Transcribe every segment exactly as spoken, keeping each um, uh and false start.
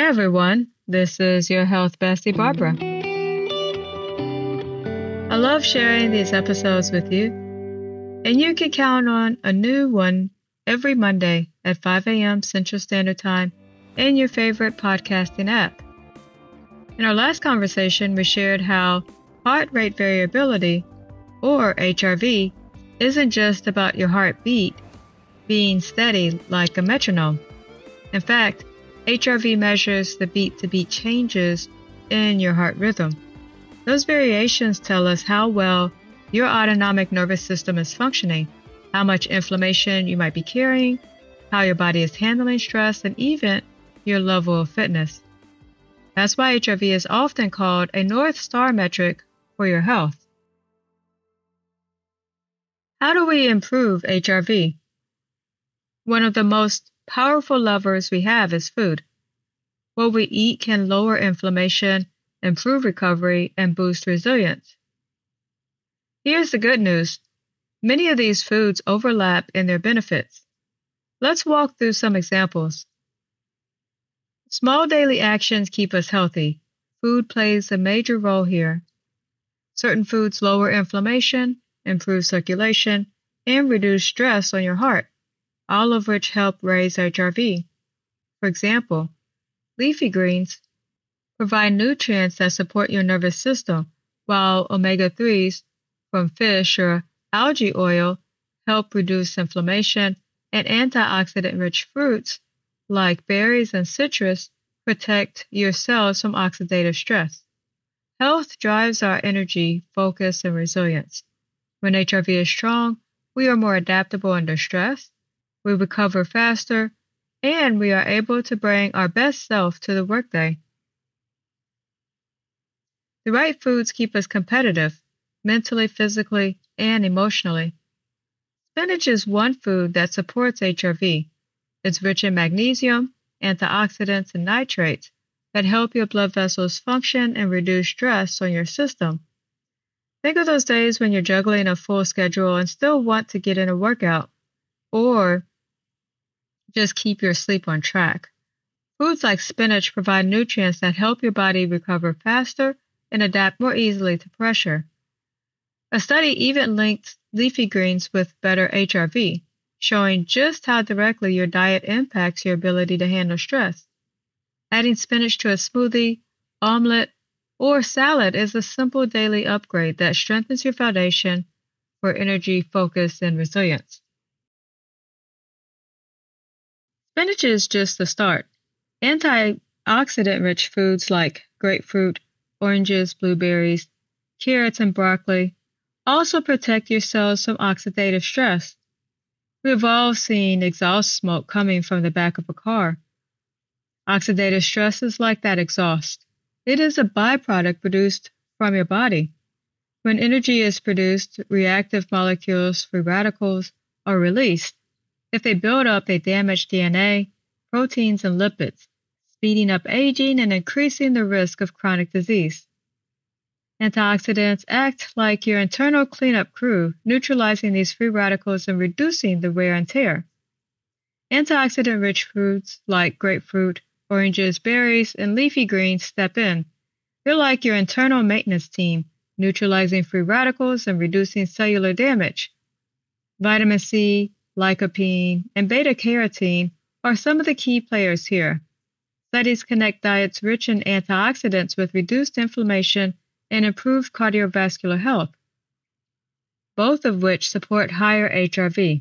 everyone, this is your health bestie, Barbara. I love sharing these episodes with you, and you can count on a new one every Monday at five a.m. Central Standard Time in your favorite podcasting app. In our last conversation, we shared how heart rate variability, or H R V, isn't just about your heartbeat being steady like a metronome. In fact, H R V measures the beat-to-beat changes in your heart rhythm. Those variations tell us how well your autonomic nervous system is functioning, how much inflammation you might be carrying, how your body is handling stress, and even your level of fitness. That's why H R V is often called a North Star metric for your health. How do we improve H R V? One of the most powerful levers we have is food. What we eat can lower inflammation, improve recovery, and boost resilience. Here's the good news. Many of these foods overlap in their benefits. Let's walk through some examples. Small daily actions keep us healthy. Food plays a major role here. Certain foods lower inflammation, improve circulation, and reduce stress on your heart, all of which help raise H R V. For example, leafy greens provide nutrients that support your nervous system, while omega threes from fish or algae oil help reduce inflammation, and antioxidant-rich fruits like berries and citrus protect your cells from oxidative stress. Health drives our energy, focus, and resilience. When H R V is strong, we are more adaptable under stress, we recover faster, and we are able to bring our best self to the workday. The right foods keep us competitive, mentally, physically, and emotionally. Spinach is one food that supports H R V. It's rich in magnesium, antioxidants, and nitrates that help your blood vessels function and reduce stress on your system. Think of those days when you're juggling a full schedule and still want to get in a workout, or just keep your sleep on track. Foods like spinach provide nutrients that help your body recover faster and adapt more easily to pressure. A study even linked leafy greens with better H R V, showing just how directly your diet impacts your ability to handle stress. Adding spinach to a smoothie, omelet, or salad is a simple daily upgrade that strengthens your foundation for energy, focus, and resilience. Spinach is just the start. Antioxidant-rich foods like grapefruit, oranges, blueberries, carrots, and broccoli also protect your cells from oxidative stress. We've all seen exhaust smoke coming from the back of a car. Oxidative stress is like that exhaust. It is a byproduct produced from your body. When energy is produced, reactive molecules, free radicals, are released. If they build up, they damage D N A, proteins, and lipids, speeding up aging and increasing the risk of chronic disease. Antioxidants act like your internal cleanup crew, neutralizing these free radicals and reducing the wear and tear. Antioxidant-rich foods like grapefruit, oranges, berries, and leafy greens step in. They're like your internal maintenance team, neutralizing free radicals and reducing cellular damage. Vitamin C, lycopene, and beta-carotene are some of the key players here. Studies connect diets rich in antioxidants with reduced inflammation and improved cardiovascular health, both of which support higher H R V.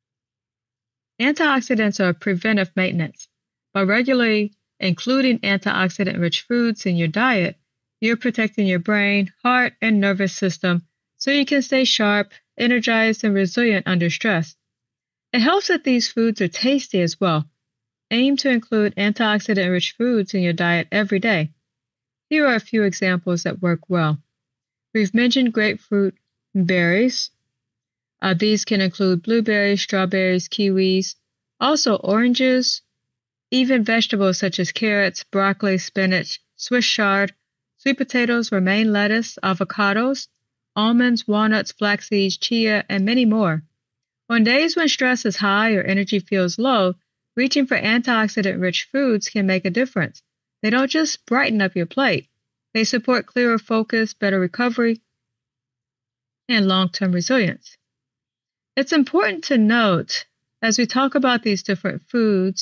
Antioxidants are preventive maintenance. By regularly including antioxidant-rich foods in your diet, you're protecting your brain, heart, and nervous system so you can stay sharp, energized, and resilient under stress. It helps that these foods are tasty as well. Aim to include antioxidant-rich foods in your diet every day. Here are a few examples that work well. We've mentioned grapefruit and berries. Uh, these can include blueberries, strawberries, kiwis, also oranges, even vegetables such as carrots, broccoli, spinach, Swiss chard, sweet potatoes, romaine lettuce, avocados, almonds, walnuts, flax seeds, chia, and many more. On days when stress is high or energy feels low, reaching for antioxidant-rich foods can make a difference. They don't just brighten up your plate, they support clearer focus, better recovery, and long-term resilience. It's important to note, as we talk about these different foods,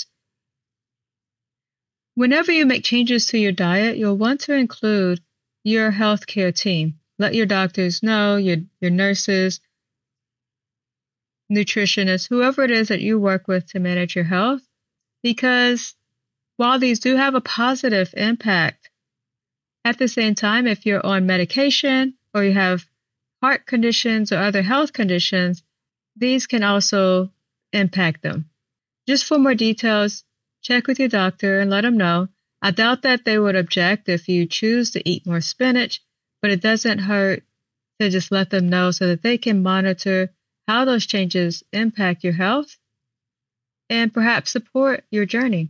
whenever you make changes to your diet, you'll want to include your healthcare team. Let your doctors know, your, your nurses, nutritionists, whoever it is that you work with to manage your health, because while these do have a positive impact, at the same time, if you're on medication or you have heart conditions or other health conditions, these can also impact them. Just for more details, check with your doctor and let them know. I doubt that they would object if you choose to eat more spinach, but it doesn't hurt to just let them know so that they can monitor how those changes impact your health and perhaps support your journey.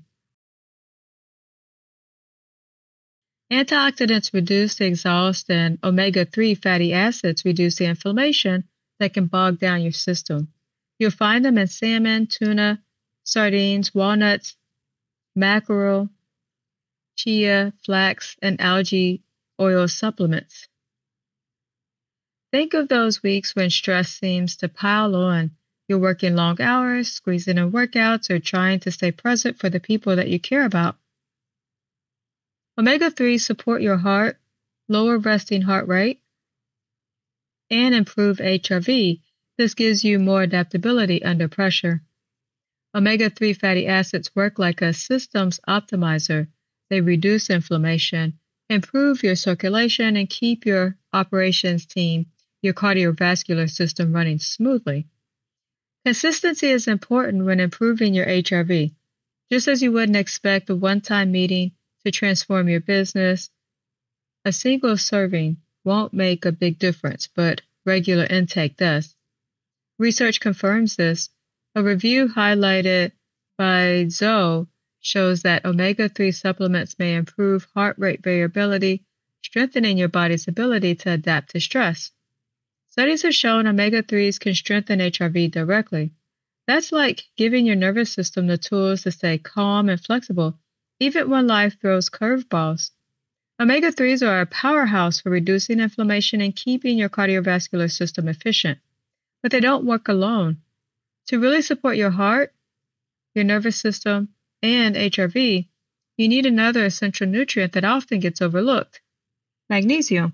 Antioxidants reduce the exhaust, and omega three fatty acids reduce the inflammation that can bog down your system. You'll find them in salmon, tuna, sardines, walnuts, mackerel, chia, flax, and algae oil supplements. Think of those weeks when stress seems to pile on. You're working long hours, squeezing in workouts, or trying to stay present for the people that you care about. omega three support your heart, lower resting heart rate, and improve H R V. This gives you more adaptability under pressure. omega three fatty acids work like a systems optimizer. They reduce inflammation, improve your circulation, and keep your operations team, your cardiovascular system running smoothly. Consistency is important when improving your H R V. Just as you wouldn't expect a one-time meeting to transform your business, a single serving won't make a big difference, but regular intake does. Research confirms this. A review highlighted by Zoe shows that omega three supplements may improve heart rate variability, strengthening your body's ability to adapt to stress. Studies have shown omega threes can strengthen H R V directly. That's like giving your nervous system the tools to stay calm and flexible, even when life throws curveballs. omega threes are a powerhouse for reducing inflammation and keeping your cardiovascular system efficient, but they don't work alone. To really support your heart, your nervous system, and H R V, you need another essential nutrient that often gets overlooked: magnesium.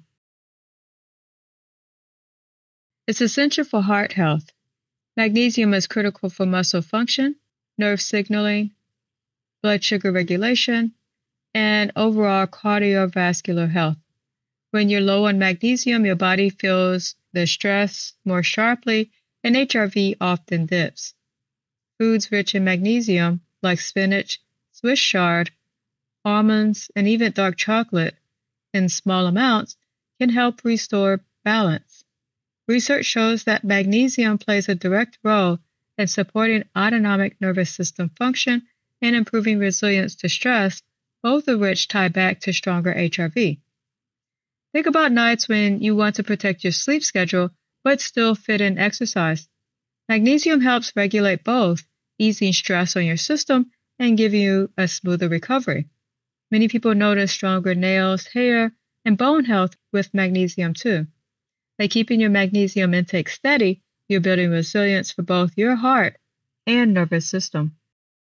It's essential for heart health. Magnesium is critical for muscle function, nerve signaling, blood sugar regulation, and overall cardiovascular health. When you're low on magnesium, your body feels the stress more sharply, and H R V often dips. Foods rich in magnesium, like spinach, Swiss chard, almonds, and even dark chocolate, in small amounts, can help restore balance. Research shows that magnesium plays a direct role in supporting autonomic nervous system function and improving resilience to stress, both of which tie back to stronger H R V. Think about nights when you want to protect your sleep schedule but still fit in exercise. Magnesium helps regulate both, easing stress on your system and giving you a smoother recovery. Many people notice stronger nails, hair, and bone health with magnesium too. By keeping your magnesium intake steady, you're building resilience for both your heart and nervous system.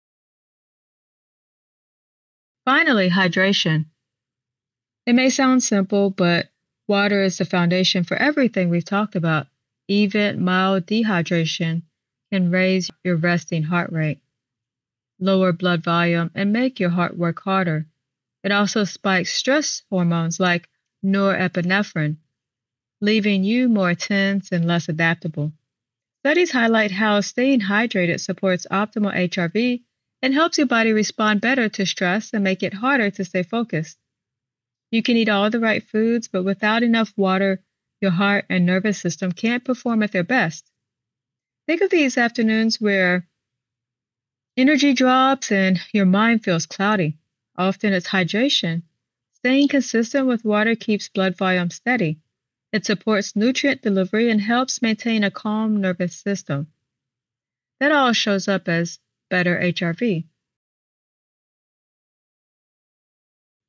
Finally, hydration. It may sound simple, but water is the foundation for everything we've talked about. Even mild dehydration can raise your resting heart rate, lower blood volume, and make your heart work harder. It also spikes stress hormones like norepinephrine, leaving you more tense and less adaptable. Studies highlight how staying hydrated supports optimal H R V and helps your body respond better to stress and make it harder to stay focused. You can eat all the right foods, but without enough water, your heart and nervous system can't perform at their best. Think of these afternoons where energy drops and your mind feels cloudy. Often it's hydration. Staying consistent with water keeps blood volume steady. It supports nutrient delivery and helps maintain a calm nervous system. That all shows up as better H R V.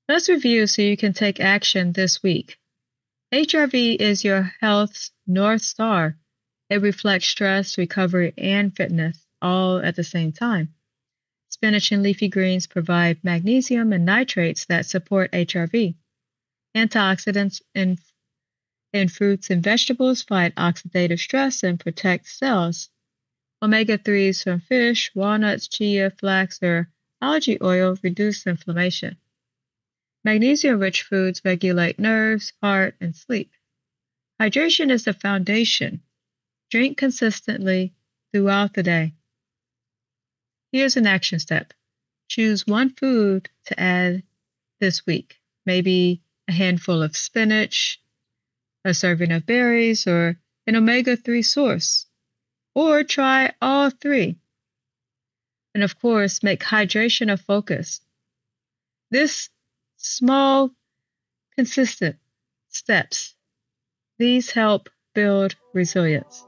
Let's review so you can take action this week. H R V is your health's North Star. It reflects stress, recovery, and fitness all at the same time. Spinach and leafy greens provide magnesium and nitrates that support H R V. Antioxidants in, in fruits and vegetables fight oxidative stress and protect cells. Omega threes from fish, walnuts, chia, flax, or algae oil reduce inflammation. Magnesium-rich foods regulate nerves, heart, and sleep. Hydration is the foundation. Drink consistently throughout the day. Here's an action step. Choose one food to add this week. Maybe a handful of spinach, a serving of berries, or an omega three source. Or try all three. And of course, make hydration a focus. This small, consistent steps, these help build resilience.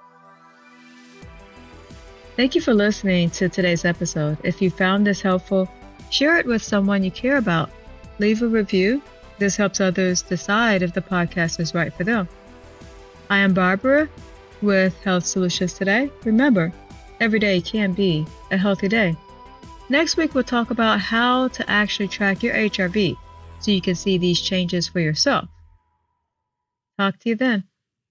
Thank you for listening to today's episode. If you found this helpful, share it with someone you care about. Leave a review. This helps others decide if the podcast is right for them. I am Barbara with Health Solutions Today. Remember, every day can be a healthy day. Next week, we'll talk about how to actually track your H R V so you can see these changes for yourself. Talk to you then.